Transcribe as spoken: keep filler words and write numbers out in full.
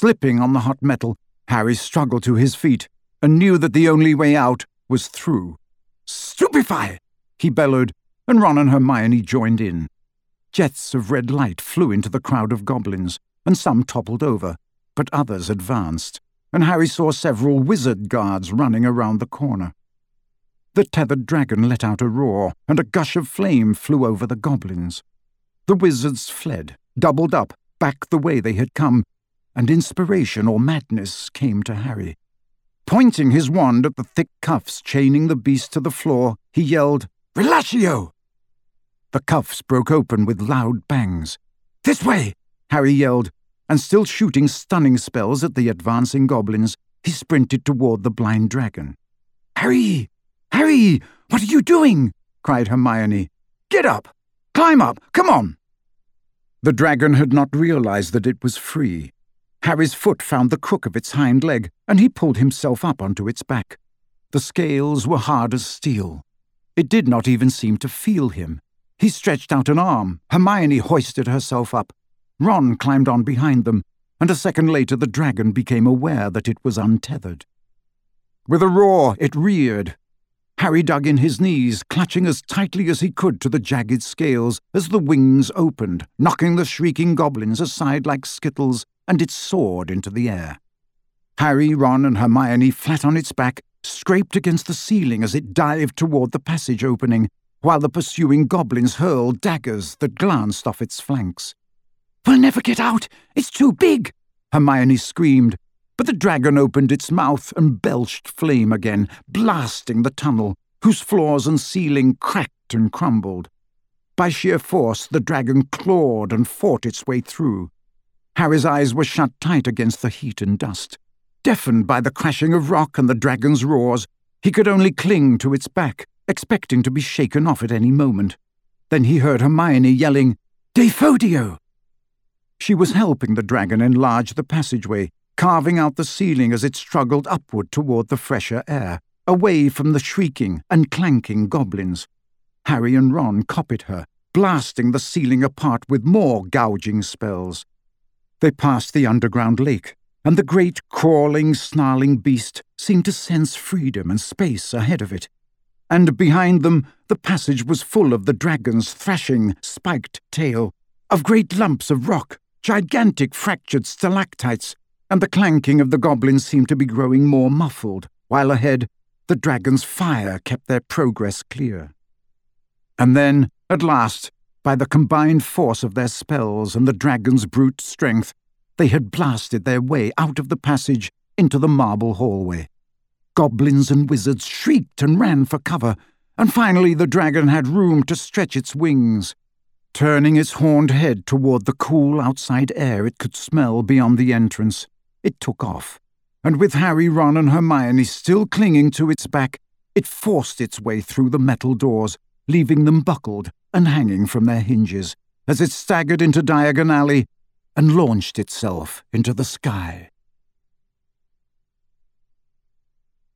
Slipping on the hot metal, Harry struggled to his feet and knew that the only way out was through. "Stupefy!" he bellowed, and Ron and Hermione joined in. Jets of red light flew into the crowd of goblins, and some toppled over, but others advanced, and Harry saw several wizard guards running around the corner. The tethered dragon let out a roar, and a gush of flame flew over the goblins. The wizards fled, doubled up, back the way they had come, and inspiration or madness came to Harry. Pointing his wand at the thick cuffs chaining the beast to the floor, he yelled, "Relatio!" The cuffs broke open with loud bangs. "This way!" Harry yelled, and still shooting stunning spells at the advancing goblins, he sprinted toward the blind dragon. "Harry! Harry! What are you doing?" cried Hermione. "Get up! Climb up! Come on!" The dragon had not realized that it was free. Harry's foot found the crook of its hind leg, and he pulled himself up onto its back. The scales were hard as steel. It did not even seem to feel him. He stretched out an arm. Hermione hoisted herself up. Ron climbed on behind them, and a second later the dragon became aware that it was untethered. With a roar, it reared. Harry dug in his knees, clutching as tightly as he could to the jagged scales as the wings opened, knocking the shrieking goblins aside like skittles, and it soared into the air. Harry, Ron, and Hermione, flat on its back, scraped against the ceiling as it dived toward the passage opening, while the pursuing goblins hurled daggers that glanced off its flanks. "We'll never get out! It's too big!" Hermione screamed, but the dragon opened its mouth and belched flame again, blasting the tunnel, whose floors and ceiling cracked and crumbled. By sheer force, the dragon clawed and fought its way through. Harry's eyes were shut tight against the heat and dust. Deafened by the crashing of rock and the dragon's roars, he could only cling to its back, expecting to be shaken off at any moment. Then he heard Hermione yelling, "Defodio!" She was helping the dragon enlarge the passageway, carving out the ceiling as it struggled upward toward the fresher air, away from the shrieking and clanking goblins. Harry and Ron copied her, blasting the ceiling apart with more gouging spells. They passed the underground lake, and the great crawling, snarling beast seemed to sense freedom and space ahead of it. And behind them, the passage was full of the dragon's thrashing, spiked tail, of great lumps of rock, gigantic fractured stalactites, and the clanking of the goblins seemed to be growing more muffled, while ahead, the dragon's fire kept their progress clear. And then, at last, by the combined force of their spells and the dragon's brute strength, they had blasted their way out of the passage into the marble hallway. Goblins and wizards shrieked and ran for cover, and finally the dragon had room to stretch its wings. Turning its horned head toward the cool outside air it could smell beyond the entrance, it took off, and with Harry, Ron, and Hermione still clinging to its back, it forced its way through the metal doors, leaving them buckled and hanging from their hinges, as it staggered into Diagon Alley and launched itself into the sky.